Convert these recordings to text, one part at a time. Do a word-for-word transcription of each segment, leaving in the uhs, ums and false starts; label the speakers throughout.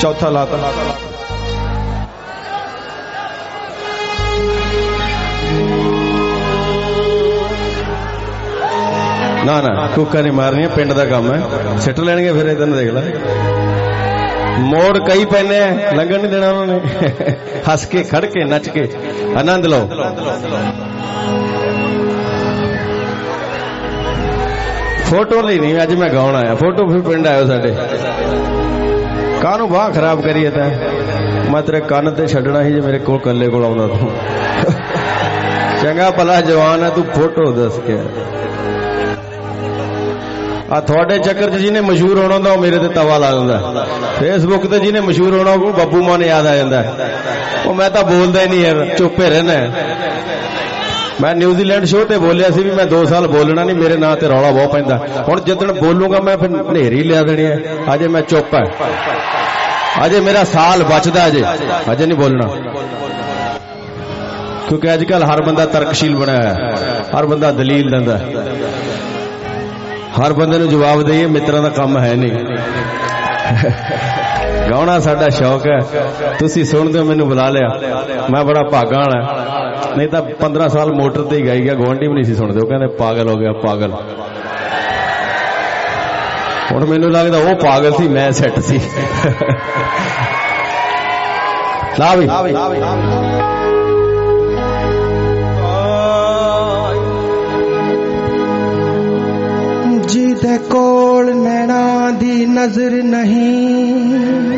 Speaker 1: चौथा लाता ना ना कुक्का नहीं मारनी, पिंड का काम है, सिट लेंगे फिर इधर देख ला। मोड़ कई पैने लंघन नहीं देना उन्होंने। हस के खड़ के नच के आनंद लो। फोटो नहीं नहीं अज मैं गाउन आया, फोटो फिर पिंड आयो साडे। कानू बाह खराब करिए ता मैं तेरे कन ते छड्डना ही जे मेरे कोल कल्ले कोल आउंदा तू। चंगा भला जवान है तू फोटो दस के आ थोड़े चक्कर च जिन्हें मशहूर होना होंदा मेरे ते तवा ला दिंदा। फेसबुक ते जिन्हें मशहूर होना को बब्बू मान याद आ जांदा। ओ मैं तां बोलदा ही नहीं यार, चुप्पे रहना। मैं न्यूजीलैंड शो ते बोलिया सी भी मैं दो साल बोलना नहीं, मेरे नां ते रौला बहुत पैंदा। हुण जिद्दण बोलूंगा मैं फिर नेरी लिया देनी है। अजे मैं चुप है, अजे मेरा साल बचदा, अजे अजे नहीं बोलना, क्योंकि अजकल हर बंदा तर्कशील बनाया है, हर बंदा दलील दिंदा, हर बंदे नूं जवाब देइए मित्रां दा काम है नहीं। गाउणा साडा शौक है, तुसीं सुणदे हो, मैनूं बुला लिया, मैं बड़ा भागा वाला। नहीं तो पंद्रह साल मोटर ते ही गाई गया, गुआंढी भी नहीं सी सुणदे, कहंदे पागल हो गया पागल। हुण मैनूं लगदा वो पागल सी, मैं सैट सी। ला भी
Speaker 2: जिदे कोल नैना दी नजर नहीं,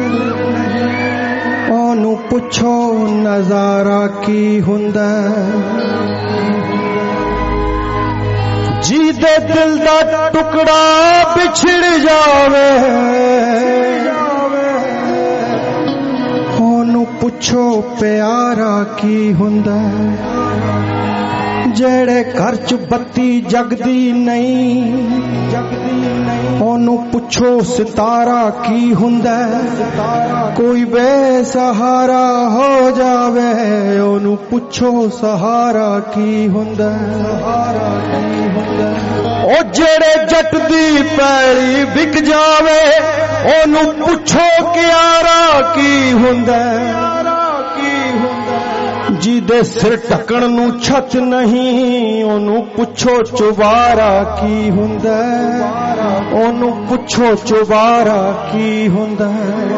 Speaker 2: ओनू पुछो नजारा की हुंदा। जिदे दिल दा टुकड़ा बिछड़ जावे, ओनू पुछो प्यारा की हुंदा। जेड़े घर च बत्ती जगदी नहीं, ओनू पुछो सितारा की हुंदा। कोई बेसहारा हो जावे, ओनू पुछो सहारा की हुंदा। ओ जेड़े जट दी पैड़ी बिक जावे, ओनू पुछो क्यारा की हुंदा। जिदे सिर ढकण नू छत नहीं, ओनू पुछो चुबारा की हुंदा। ओनू पुछो चुबारा की हुंदा।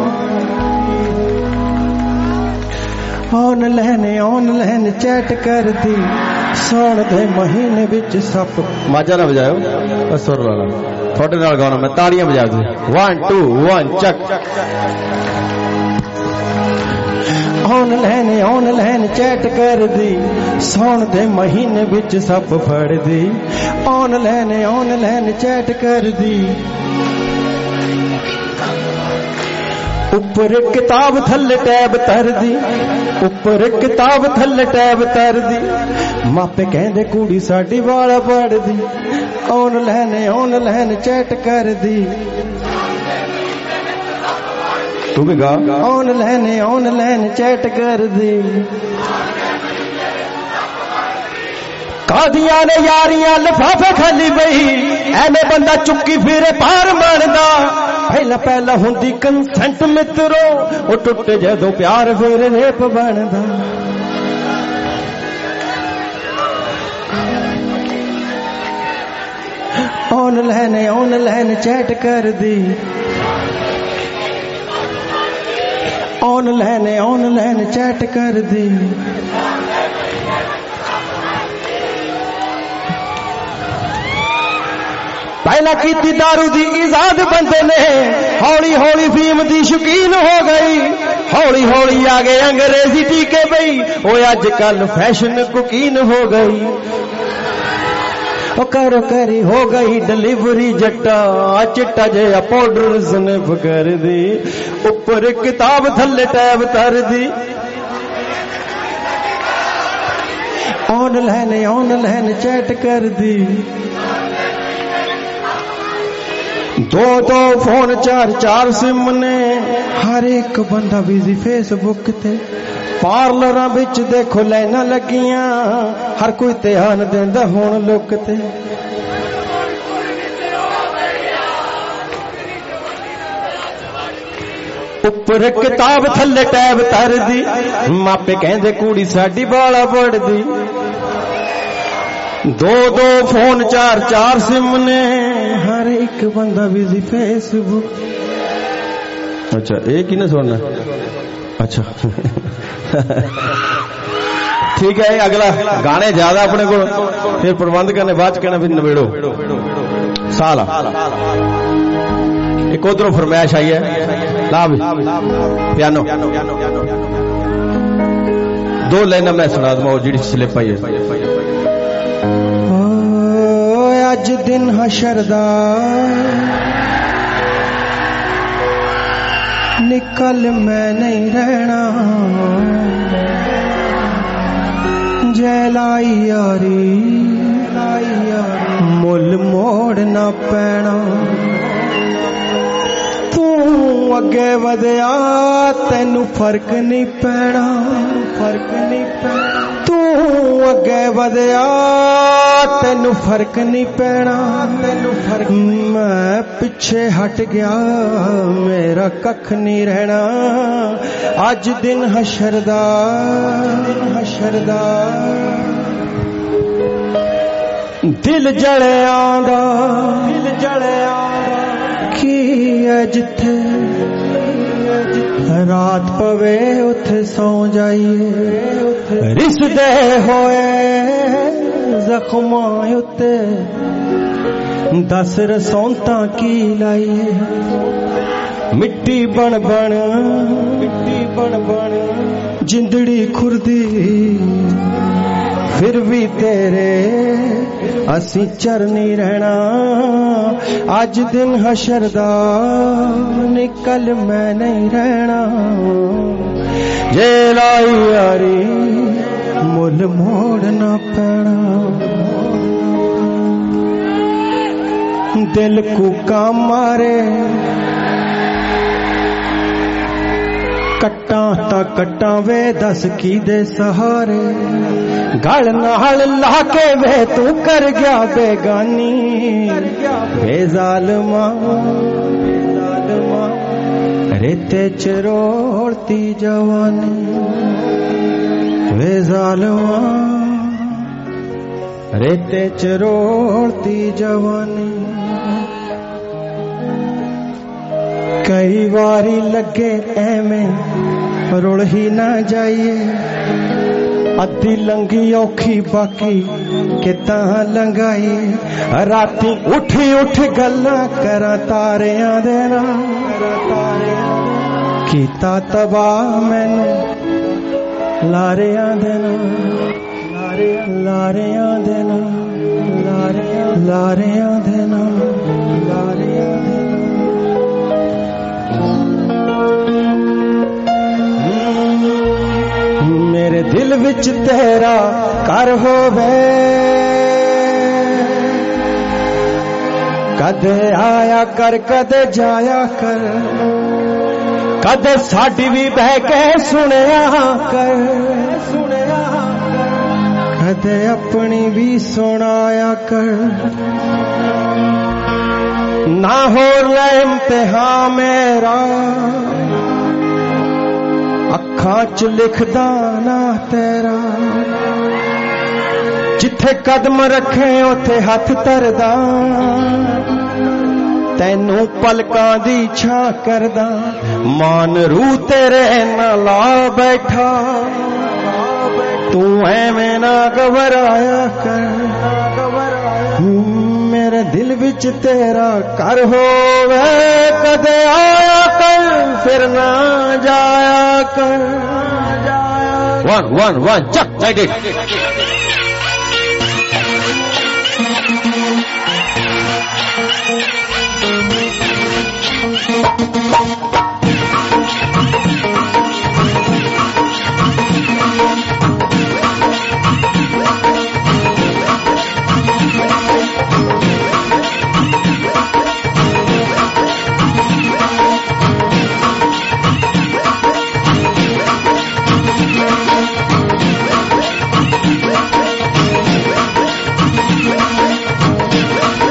Speaker 2: ऑनलाइन ऑनलाइन चैट कर दी, सौण दे महीने विच सप।
Speaker 1: माजा ना बजाओ, सुर ला थोड़े नाल गाना, मैं ताड़ियां बजा दूं। वन टू वन चक।
Speaker 2: ऑनलाइन ऑनलाइन चैट कर दी, सौण दे महीने विच सप फड़ दी। ऑनलाइन ऑनलाइन चैट कर दी, ऊपर किताब थल्ले टैब तर दी, ऊपर किताब थल्ले टैब तर दी। मापे कहंदे कुड़ी साडी वाला पढ़ दी। ऑनलाइन ऑनलाइन चैट कर दी,
Speaker 1: तू भी गा।
Speaker 2: ऑनलाइन ऑनलाइन चैट कर दी। कादियां ने यारियां लिफाफे खाली बही, ऐने बंदा चुक्की फिरे पार मारदा। पहला पहला हुंदी कंसेंट मित्रो, ओ टुट जदों प्यार फिर रेप बनदा। ऑनलाइन ऑनलाइन चैट कर दी, ऑनलाइन ऑनलाइन चैट कर दी। पहला की दारू दी इजाद बंदे ने, हौली हौली फीम दी शौकीन हो गई। हौली हौली आ गए अंग्रेजी टीके बई, वो अजकल फैशन कुकीन हो गई। करो करी हो गई डिलीवरी जट्टा, चिट्टा जिहा पाउडर स्निफ कर दी। ऊपर किताब थल्ले टैब तर दी। ऑनलाइन ऑनलाइन चैट कर दी। दो दो फोन चार चार सिम ने, हर एक बंदा बिजी फेसबुक ते। पार्लर बिच देखो लाइना लगियां, हर कोई ध्यान देंदा हुण लुक ते। उपर किताब थले टैब तर दी, मापे कहंदे कुड़ी साडी बाला पढ़दी। दो दो फोन चार चार सिम ने, हर एक बंदा बिजी फेसबुक। अच्छा एक ही ना सुनना, अच्छा ठीक है। अगला गाने ज्यादा अपने को, फिर प्रबंध करने बाद कहना फिर नवेड़ो साल। एक उधरों फरमाइश आई है, ला भी पियानो दो लाइना मैं सुना दूंगा जी स्लिप आई है। अज दिन हशर दा निकल मैं नहीं रहना, जलाई यारी मुल मोड़ ना पैना। तू अगे वधिया तेनू फर्क नहीं पैना, फर्क नहीं पैना। तू अगे वधिया तेनू फर्क नहीं पैना, तेनू फर्क। मैं पिछे हट गया मेरा कख नहीं रहना। अज दिन हशर दा, दिन हशर दा दिल जलिया दा, दिल जलिया की है जिथे रात पवे उथे सौ जाइए। रिसदे होए जख्मां उत्ते दस रसौंता की लाइए। मिट्टी बन बन, मिट्टी बन बन जिंदड़ी खुरदी, फिर भी तेरे असी चरनी रहना। आज दिन हशर दा निकल मैं नहीं रहना, जे लाई यारी मुल मोड़ ना पैना। दिल कूका मारे कट्टा ता कट्टा वे दस की दे सहारे। गल नाल ला के वे तू कर गया बेगानी, बेजालमा रेते च रोड़ती जवानी। बेजालमा रेते च रोड़ती जवानी। कई बारी लगे एवें रुल ही ना जाइए, अद्धी लंघी औखी बाकी किता लंघाई। राती उठी उठ गल्लां करा तारियां दे नाल, कीता तबाह मैनू लारियां दे नाल, लारियां दे नाल, लारियां दे नाल, लारियां दे नाल। मेरे दिल विच तेरा घर होवे, कदे आया कर कदे जाया कर, कदे साडी भी बह के सुनिया कर, सुनिया कदे अपनी भी सुनाया कर। ना हो ले इम्तिहान मेरा, अखां च लिखदा ना तेरा। जिथे कदम रखे उथे हथ धरदा, तैनू पलकां दी छां करदा। मान रू तेरे ना ला बैठा, तू ऐवें ना घबराया कर। मेरे दिल विच तेरा घर होवे, कदे आया कर फिर ना जाया कर। वन वन वन चक लाइक इट।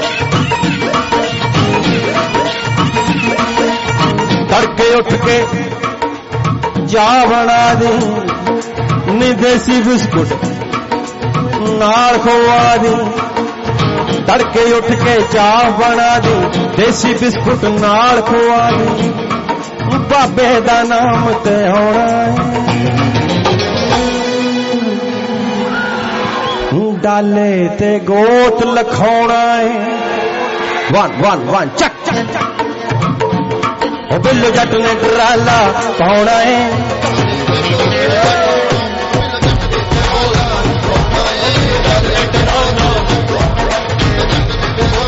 Speaker 2: उठ के चाह बना दी नी देसी बिस्कुट नाल खोआ दी तड़के उठ के चाह बना दी देसी बिस्कुट नाल खोआ दी बाबे दा नाम ते होना डाले ते गोत लखाना है वन वन वन चक चक चक बिल्लू जट ने डराला पाउना है